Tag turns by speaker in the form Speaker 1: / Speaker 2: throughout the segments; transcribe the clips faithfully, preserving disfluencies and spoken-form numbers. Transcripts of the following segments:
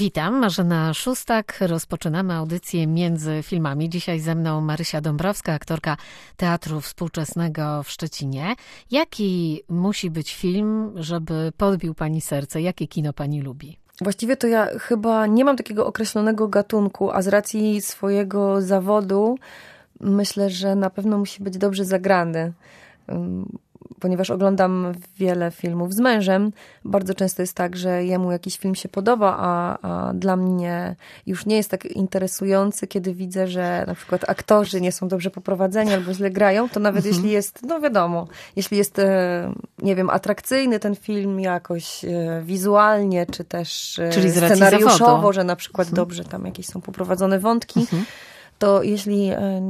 Speaker 1: Witam, Marzena Szóstak. Rozpoczynamy audycję Między Filmami. Dzisiaj ze mną Marysia Dąbrowska, aktorka Teatru Współczesnego w Szczecinie. Jaki musi być film, żeby podbił Pani serce? Jakie kino Pani lubi?
Speaker 2: Właściwie to ja chyba nie mam takiego określonego gatunku, a z racji swojego zawodu myślę, że na pewno musi być dobrze zagrany. Ponieważ oglądam wiele filmów z mężem, bardzo często jest tak, że jemu jakiś film się podoba, a, a dla mnie już nie jest tak interesujący, kiedy widzę, że na przykład aktorzy nie są dobrze poprowadzeni albo źle grają, to nawet mhm. jeśli jest, no wiadomo, jeśli jest, nie wiem, atrakcyjny ten film jakoś wizualnie, czy też
Speaker 1: Czyli
Speaker 2: scenariuszowo, że na przykład mhm. dobrze tam jakieś są poprowadzone wątki, mhm. to jeśli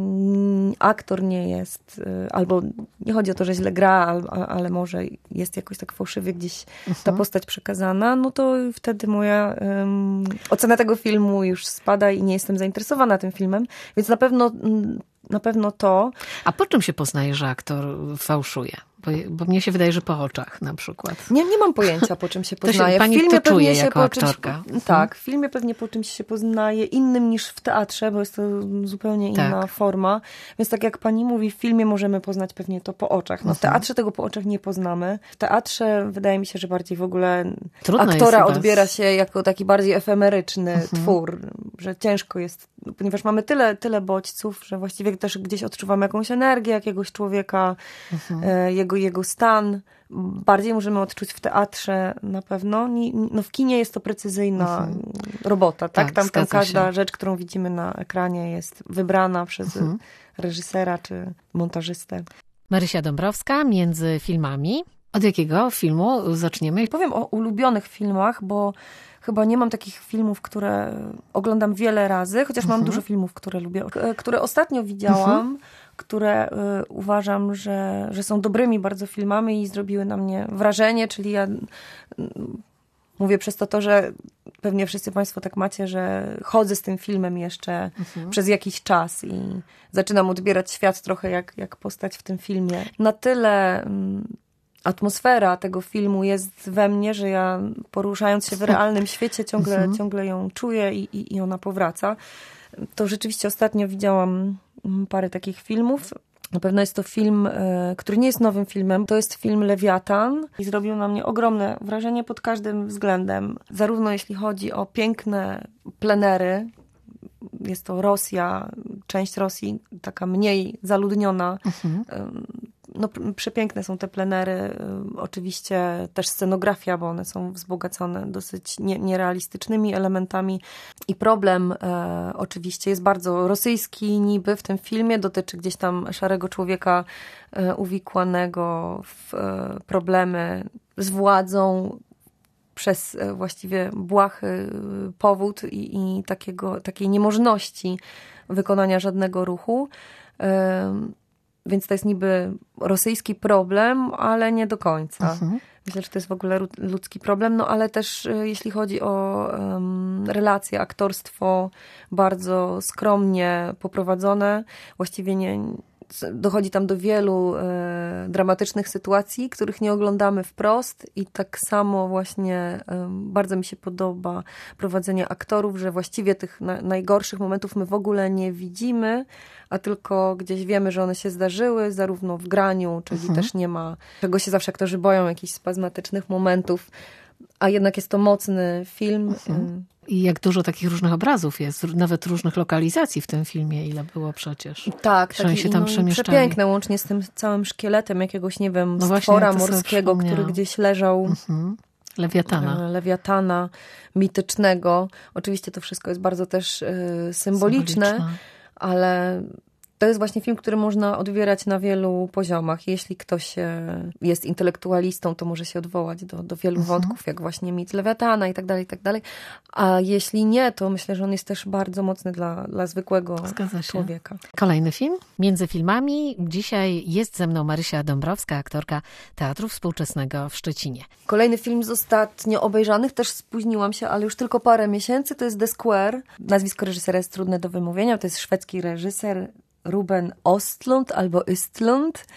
Speaker 2: aktor nie jest, albo nie chodzi o to, że źle gra, ale może jest jakoś tak fałszywie gdzieś uh-huh. ta postać przekazana, no to wtedy moja um, ocena tego filmu już spada i nie jestem zainteresowana tym filmem, więc na pewno, na pewno to.
Speaker 1: A po czym się poznaje, że aktor fałszuje? Bo, bo mnie się wydaje, że po oczach na przykład.
Speaker 2: Nie, nie mam pojęcia, po czym się poznaje.
Speaker 1: To się, pani
Speaker 2: w filmie
Speaker 1: to czuje
Speaker 2: się
Speaker 1: jako
Speaker 2: po czymś,
Speaker 1: aktorka.
Speaker 2: Tak, w filmie pewnie po czymś się poznaje innym niż w teatrze, bo jest to zupełnie inna tak. forma. Więc tak jak pani mówi, w filmie możemy poznać pewnie to po oczach. No, w teatrze tego po oczach nie poznamy. W teatrze wydaje mi się, że bardziej w ogóle Trudno aktora odbiera się jako taki bardziej efemeryczny uh-huh. twór, że ciężko jest, ponieważ mamy tyle, tyle bodźców, że właściwie też gdzieś odczuwamy jakąś energię jakiegoś człowieka, uh-huh. e, jego, jego stan. Bardziej możemy odczuć w teatrze na pewno. No w kinie jest to precyzyjna uh-huh. robota, tak? tak tam, tam każda się. rzecz, którą widzimy na ekranie jest wybrana przez uh-huh. reżysera czy montażystę.
Speaker 1: Marysia Dąbrowska, Między Filmami. Od jakiego filmu zaczniemy?
Speaker 2: Powiem o ulubionych filmach, bo chyba nie mam takich filmów, które oglądam wiele razy, chociaż uh-huh. mam dużo filmów, które lubię, które ostatnio widziałam, uh-huh. które y, uważam, że, że są dobrymi bardzo filmami i zrobiły na mnie wrażenie, czyli ja y, mówię przez to to, że pewnie wszyscy państwo tak macie, że chodzę z tym filmem jeszcze uh-huh. przez jakiś czas i zaczynam odbierać świat trochę jak, jak postać w tym filmie. Na tyle... Y, atmosfera tego filmu jest we mnie, że ja poruszając się w realnym świecie ciągle, mhm. ciągle ją czuję i, i, i ona powraca. To rzeczywiście ostatnio widziałam parę takich filmów. Na pewno jest to film, który nie jest nowym filmem. To jest film Lewiatan i zrobił na mnie ogromne wrażenie pod każdym względem. Zarówno jeśli chodzi o piękne plenery, jest to Rosja, część Rosji taka mniej zaludniona, mhm. No, przepiękne są te plenery, oczywiście też scenografia, bo one są wzbogacone dosyć nie, nierealistycznymi elementami i problem e, oczywiście jest bardzo rosyjski niby w tym filmie, dotyczy gdzieś tam szarego człowieka e, uwikłanego w e, problemy z władzą przez e, właściwie błahy powód i, i takiego, takiej niemożności wykonania żadnego ruchu. E, Więc to jest niby rosyjski problem, ale nie do końca. Mhm. Myślę, że to jest w ogóle ludzki problem, no ale też jeśli chodzi o um, relacje, aktorstwo bardzo skromnie poprowadzone, właściwie nie... Dochodzi tam do wielu e, dramatycznych sytuacji, których nie oglądamy wprost i tak samo właśnie e, bardzo mi się podoba prowadzenie aktorów, że właściwie tych na, najgorszych momentów my w ogóle nie widzimy, a tylko gdzieś wiemy, że one się zdarzyły, zarówno w graniu, czyli mhm. też nie ma, czego się zawsze aktorzy boją, jakichś spazmatycznych momentów, a jednak jest to mocny film.
Speaker 1: Mhm. I jak dużo takich różnych obrazów jest, nawet różnych lokalizacji w tym filmie, ile było przecież.
Speaker 2: Tak,
Speaker 1: tak się tam
Speaker 2: no,
Speaker 1: przemieszczali.
Speaker 2: Przepiękne, łącznie z tym całym szkieletem jakiegoś, nie wiem, no stwora morskiego, który gdzieś leżał. Mhm.
Speaker 1: Lewiatana.
Speaker 2: Lewiatana mitycznego. Oczywiście to wszystko jest bardzo też y, symboliczne, symboliczne, ale... To jest właśnie film, który można odbierać na wielu poziomach. Jeśli ktoś jest intelektualistą, to może się odwołać do, do wielu mhm. wątków, jak właśnie mit Lewiatana i tak dalej, i tak dalej. A jeśli nie, to myślę, że on jest też bardzo mocny dla, dla zwykłego człowieka.
Speaker 1: Kolejny film. Między filmami. Dzisiaj jest ze mną Marysia Dąbrowska, aktorka Teatru Współczesnego w Szczecinie.
Speaker 2: Kolejny film z ostatnio obejrzanych, też spóźniłam się, ale już tylko parę miesięcy, to jest The Square. Nazwisko reżysera jest trudne do wymówienia, to jest szwedzki reżyser Ruben Östlund albo Östlund.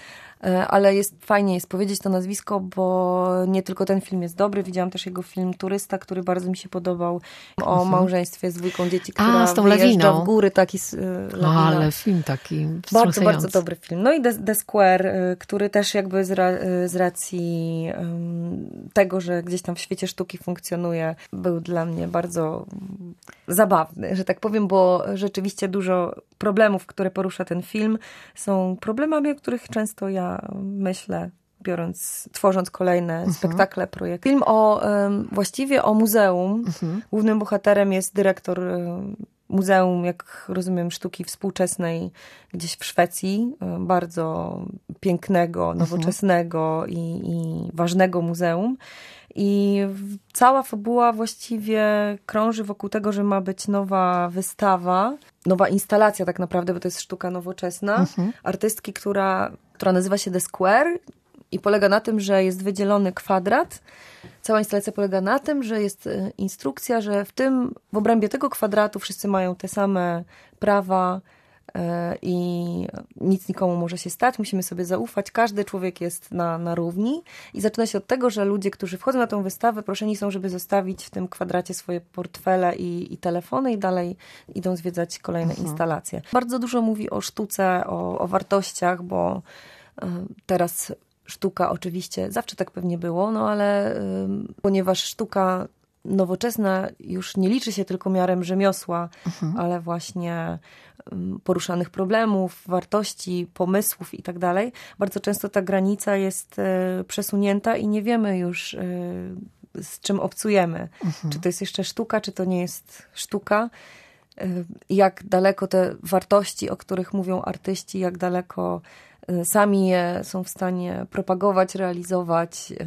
Speaker 2: ale jest fajnie jest powiedzieć to nazwisko, bo nie tylko ten film jest dobry, widziałam też jego film Turysta, który bardzo mi się podobał, o mhm. małżeństwie z dwójką dzieci, która
Speaker 1: A, z tą
Speaker 2: wyjeżdża
Speaker 1: lawiną.
Speaker 2: w góry, taki z,
Speaker 1: lawina. Ale film taki
Speaker 2: bardzo, bardzo dobry film. No i The, The Square, który też jakby z, ra, z racji um, tego, że gdzieś tam w świecie sztuki funkcjonuje, był dla mnie bardzo zabawny, że tak powiem, bo rzeczywiście dużo problemów, które porusza ten film, są problemami, o których często ja myślę, biorąc, tworząc kolejne uh-huh. spektakle, projekty. Film o, um, właściwie o muzeum. Uh-huh. Głównym bohaterem jest dyrektor um, muzeum, jak rozumiem, sztuki współczesnej gdzieś w Szwecji. Um, bardzo pięknego, nowoczesnego uh-huh. i, i ważnego muzeum. I cała fabuła właściwie krąży wokół tego, że ma być nowa wystawa, nowa instalacja tak naprawdę, bo to jest sztuka nowoczesna, mhm. artystki, która, która nazywa się The Square i polega na tym, że jest wydzielony kwadrat. Cała instalacja polega na tym, że jest instrukcja, że w tym, w obrębie tego kwadratu wszyscy mają te same prawa i nic nikomu może się stać, musimy sobie zaufać, każdy człowiek jest na, na równi i zaczyna się od tego, że ludzie, którzy wchodzą na tą wystawę, proszeni są, żeby zostawić w tym kwadracie swoje portfele i, i telefony i dalej idą zwiedzać kolejne mhm. instalacje. Bardzo dużo mówi o sztuce, o, o wartościach, bo y, teraz sztuka oczywiście, zawsze tak pewnie było, no ale y, ponieważ sztuka nowoczesna już nie liczy się tylko miarem rzemiosła, mhm. ale właśnie poruszanych problemów, wartości, pomysłów i tak dalej. Bardzo często ta granica jest y, przesunięta i nie wiemy już, y, z czym obcujemy. Mhm. Czy to jest jeszcze sztuka, czy to nie jest sztuka. Y, jak daleko te wartości, o których mówią artyści, jak daleko y, sami je są w stanie propagować, realizować. Y,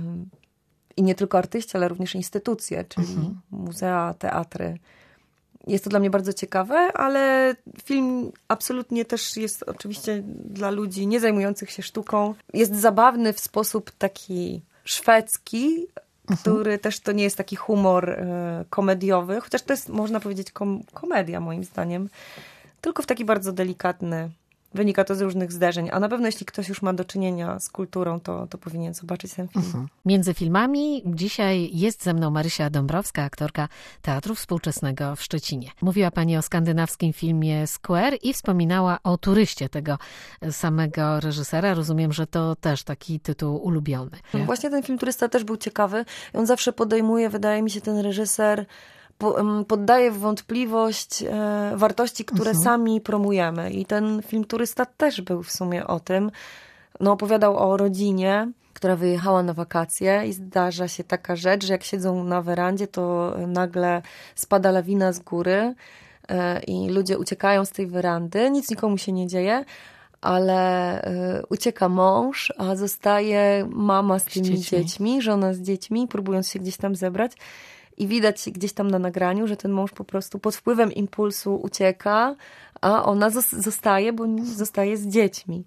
Speaker 2: I nie tylko artyści, ale również instytucje, czyli mhm. muzea, teatry. Jest to dla mnie bardzo ciekawe, ale film absolutnie też jest oczywiście dla ludzi nie zajmujących się sztuką. Jest zabawny w sposób taki szwedzki, mhm. który też to nie jest taki humor y, komediowy, chociaż to jest, można powiedzieć, kom- komedia moim zdaniem, tylko w taki bardzo delikatny. Wynika to z różnych zdarzeń, a na pewno jeśli ktoś już ma do czynienia z kulturą, to, to powinien zobaczyć ten film. Mhm.
Speaker 1: Między filmami dzisiaj jest ze mną Marysia Dąbrowska, aktorka Teatru Współczesnego w Szczecinie. Mówiła Pani o skandynawskim filmie Square i wspominała o Turyście tego samego reżysera. Rozumiem, że to też taki tytuł ulubiony.
Speaker 2: Nie? Właśnie ten film Turysta też był ciekawy. On zawsze podejmuje, wydaje mi się, ten reżyser poddaje w wątpliwość e, wartości, które mhm. sami promujemy. I ten film Turysta też był w sumie o tym. No, opowiadał o rodzinie, która wyjechała na wakacje i zdarza się taka rzecz, że jak siedzą na werandzie, to nagle spada lawina z góry e, i ludzie uciekają z tej werandy. Nic nikomu się nie dzieje, ale y, ucieka mąż, a zostaje mama z tymi z dziećmi. dziećmi, żona z dziećmi, próbując się gdzieś tam zebrać. I widać gdzieś tam na nagraniu, że ten mąż po prostu pod wpływem impulsu ucieka, a ona zostaje, bo zostaje z dziećmi.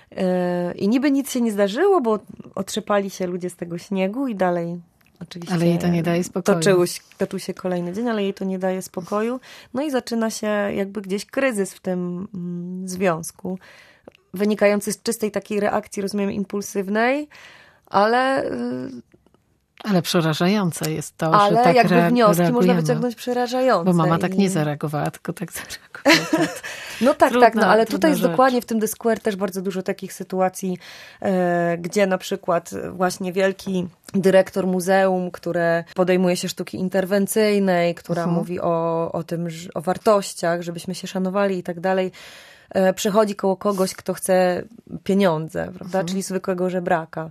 Speaker 2: I niby nic się nie zdarzyło, bo otrzepali się ludzie z tego śniegu i dalej oczywiście...
Speaker 1: Ale jej to nie daje spokoju.
Speaker 2: Toczył, toczył się kolejny dzień, ale jej to nie daje spokoju. No i zaczyna się jakby gdzieś kryzys w tym mm, związku, wynikający z czystej takiej reakcji, rozumiem, impulsywnej, ale... Y-
Speaker 1: Ale przerażające jest to,
Speaker 2: Ale
Speaker 1: że tak
Speaker 2: jakby
Speaker 1: re-
Speaker 2: wnioski
Speaker 1: reagujemy.
Speaker 2: można wyciągnąć przerażające.
Speaker 1: Bo mama tak
Speaker 2: i...
Speaker 1: nie zareagowała, tylko tak zareagowała.
Speaker 2: No tak,
Speaker 1: trudna,
Speaker 2: tak, no ale tutaj jest
Speaker 1: rzecz.
Speaker 2: dokładnie w tym The Square też bardzo dużo takich sytuacji, e, gdzie na przykład właśnie wielki dyrektor muzeum, które podejmuje się sztuki interwencyjnej, która uh-huh. mówi o, o tym, o wartościach, żebyśmy się szanowali i tak dalej, e, przechodzi koło kogoś, kto chce pieniądze, prawda, uh-huh. czyli zwykłego żebraka.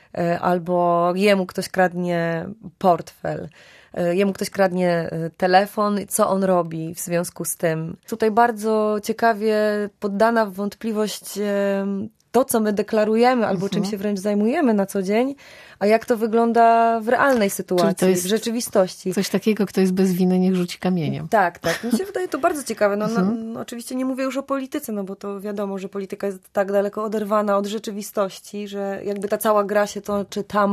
Speaker 2: Albo jemu ktoś kradnie portfel, jemu ktoś kradnie telefon, co on robi w związku z tym. Tutaj bardzo ciekawie poddana w wątpliwość to, co my deklarujemy, albo czym się wręcz zajmujemy na co dzień, a jak to wygląda w realnej sytuacji, w rzeczywistości.
Speaker 1: Coś takiego, kto jest bez winy, niech rzuci kamieniem.
Speaker 2: Tak, tak. Mi się wydaje to bardzo ciekawe. No, no, no, oczywiście nie mówię już o polityce, no bo to wiadomo, że polityka jest tak daleko oderwana od rzeczywistości, że jakby ta cała gra się toczy tam,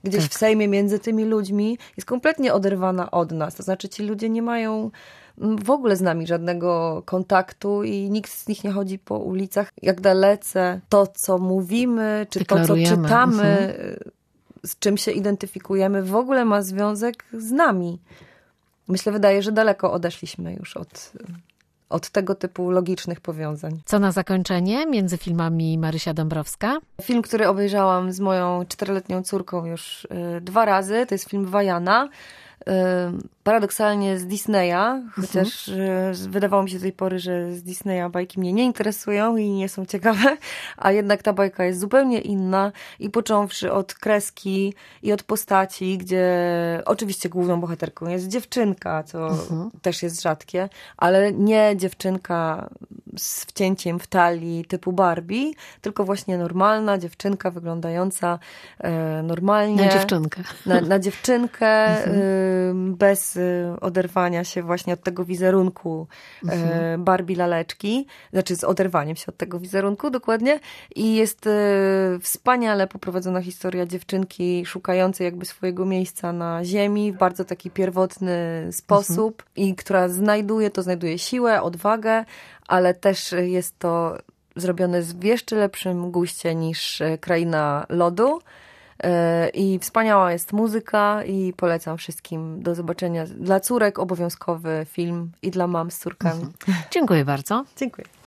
Speaker 2: gdzieś
Speaker 1: tak.
Speaker 2: w Sejmie między tymi ludźmi jest kompletnie oderwana od nas. To znaczy ci ludzie nie mają w ogóle z nami żadnego kontaktu i nikt z nich nie chodzi po ulicach. Jak dalece to, co mówimy, czy to, co czytamy, mhm. z czym się identyfikujemy, w ogóle ma związek z nami. Myślę, wydaje, że daleko odeszliśmy już od, od tego typu logicznych powiązań.
Speaker 1: Co na zakończenie między filmami Marysia Dąbrowska?
Speaker 2: Film, który obejrzałam z moją czteroletnią córką już y, dwa razy, to jest film Wajana. Paradoksalnie z Disneya, chociaż mhm. wydawało mi się do tej pory, że z Disneya bajki mnie nie interesują i nie są ciekawe, a jednak ta bajka jest zupełnie inna i począwszy od kreski i od postaci, gdzie oczywiście główną bohaterką jest dziewczynka, co mhm. też jest rzadkie, ale nie dziewczynka z wcięciem w talii typu Barbie, tylko właśnie normalna dziewczynka wyglądająca e, normalnie.
Speaker 1: Na dziewczynkę.
Speaker 2: Na, na dziewczynkę, mhm. y, bez y, oderwania się właśnie od tego wizerunku mhm. y, Barbie laleczki, znaczy z oderwaniem się od tego wizerunku dokładnie i jest y, wspaniale poprowadzona historia dziewczynki szukającej jakby swojego miejsca na ziemi w bardzo taki pierwotny sposób mhm. i która znajduje, to znajduje siłę, odwagę, ale też jest to zrobione w jeszcze lepszym guście niż Kraina Lodu. I wspaniała jest muzyka i polecam wszystkim do zobaczenia. Dla córek obowiązkowy film i dla mam z córkami.
Speaker 1: Mhm. Dziękuję bardzo.
Speaker 2: Dziękuję.